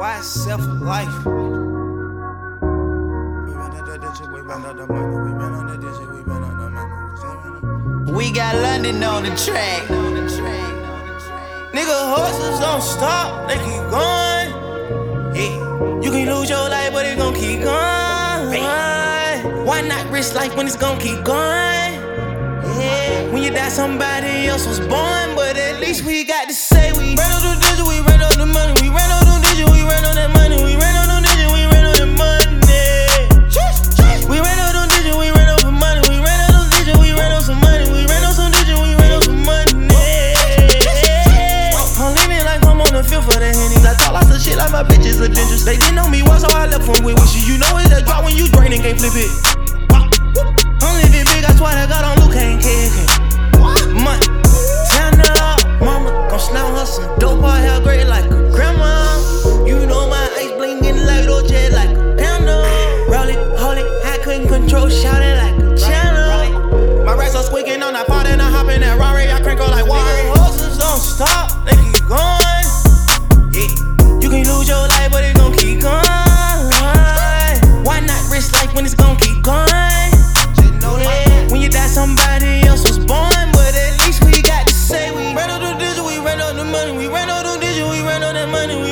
YSL for life. We ran out the digit, we ran out the money. We ran on the digit, we ran out the money. We got London on the track. Nigga, horses don't stop, they keep going. Yeah. You can lose your life, but it gon' keep going. Why not risk life when it's gon' keep going? Yeah. When you die, somebody else was born, but at least we got to say we ran on the digit, we ran on the money. We ran on the digit, we ran on that money. We ran on the digit, we ran on that money. We ran on the digit, we ran on some money. We ran on the digit, we ran on some money. We ran on some digit, we ran on some money. I'm living like I'm on the field for the Hennies. I talk lots of shit like my bitches are dangerous. They didn't know me once, so I left them with wishes. You know it's a drop when you drain and can't flip it. I'm living big, I swear to God, on Luke ain't kicking. Money, turn it up, mama. Gon' slam her some dope, her hair gray like a grandma. You know my ice blinking like OJ like a panda. Roll it, hold it, I couldn't control, shout it like a channel. My racks are squeaking on that part and I hop in that Rari, I crank her like water. Horses don't stop, they keep going. Yeah, you can lose your life, but it gon' keep going. Why not risk life when it's gon' keep going? When you die, somebody else was born, but at least we got to say we ran on the digit, we ran on the money. We ran on the digit, we ran on that money. We